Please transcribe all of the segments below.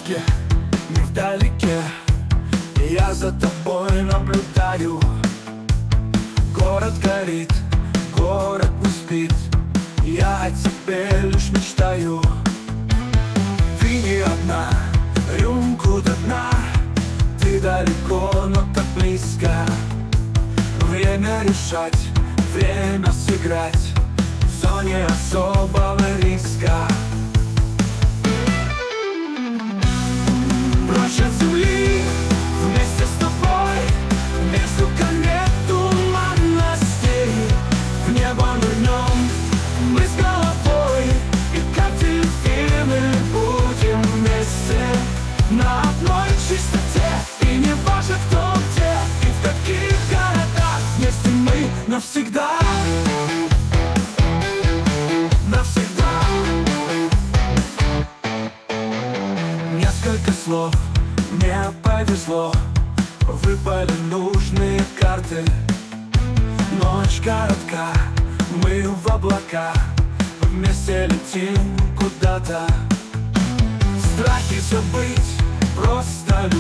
дороге, не вдалеке. Я за тобой наблюдаю. Город горит, город не спит. Я о тебе лишь мечтаю. Ты не одна, рюмку до дна. Ты далеко, но так близко. Время решать, время сыграть в зоне особого риска. Прочь от земли, вместе с тобой, между комет туманностей. В небо нырнем мы с головой, и как дельфины будем вместе на одной чистоте. И не важно, кто где и в каких городах, вместе мы навсегда. Навсегда. Несколько слов, мне повезло, выпали нужные карты. Ночь коротка, мы в облака, вместе летим куда-то. Страхи забыть, просто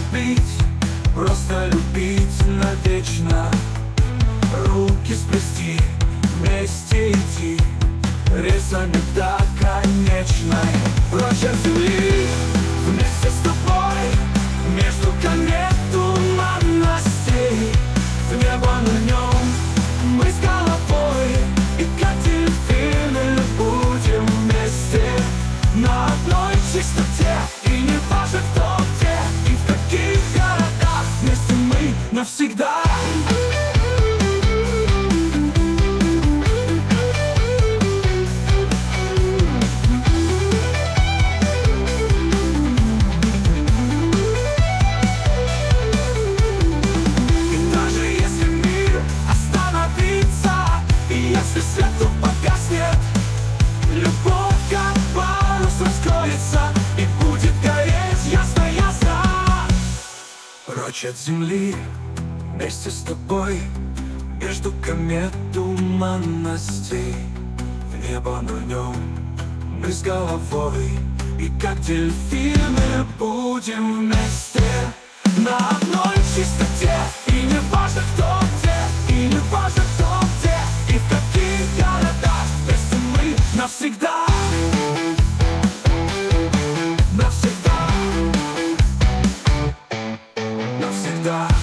любить навечно. Руки сплести, вместе идти рельсами до конечной. Прочь от земли, вместе с тобой, между комет туманностей. В небо нырнем мы с головой, и как дельфины будем вместе на одной чистоте. И не важно, кто где и в каких городах, вместе мы навсегда. Если свет тут погаснет, любовь как парус раскроется и будет гореть ясно-ясно. Прочь от земли, вместе с тобой, между комет туманностей. В небо нырнем мы с головой, и как дельфины будем вместе на одной чистоте. И не важно, кто где, и не важно, кто где и в каких городах, вместе мы навсегда. Навсегда. Навсегда.